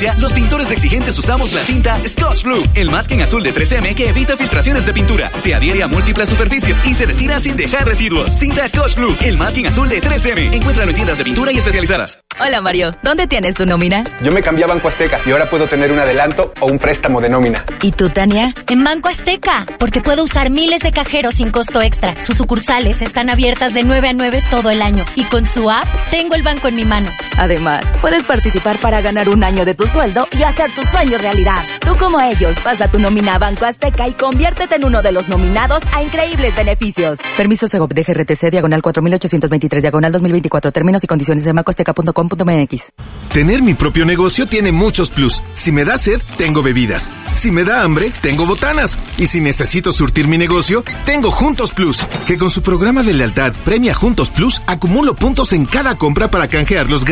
experiencia, los pintores exigentes usamos la tinta Scotch Blue, el masking azul de 3M que evita filtraciones de pintura, se adhiere a múltiples superficies y se retira sin dejar residuos. Tinta Scotch Blue, el masking azul de 3M. Encuéntralo en tiendas de pintura y especializadas. Hola Mario, ¿dónde tienes tu nómina? Yo me cambié a Banco Azteca y ahora puedo tener un adelanto o un préstamo de nómina. ¿Y tú, Tania? En Banco Azteca, porque puedo usar miles de cajeros sin costo extra. Sus sucursales están abiertas de 9 a 9 todo el año y con su app tengo el banco en mi mano. Además, puedes participar para ganar un año de tu sueldo y hacer tus sueños realidad. Tú como ellos, pasa tu nómina a Banco Azteca y conviértete en uno de los nominados a increíbles beneficios. Permiso Segov de GRTC, diagonal 4823, diagonal 2024. Términos y condiciones en bancoazteca.com.mx. Tener mi propio negocio tiene muchos plus. Si me da sed, tengo bebidas. Si me da hambre, tengo botanas. Y si necesito surtir mi negocio, tengo Juntos Plus, que con su programa de lealtad premia Juntos Plus, acumulo puntos en cada compra para canjearlos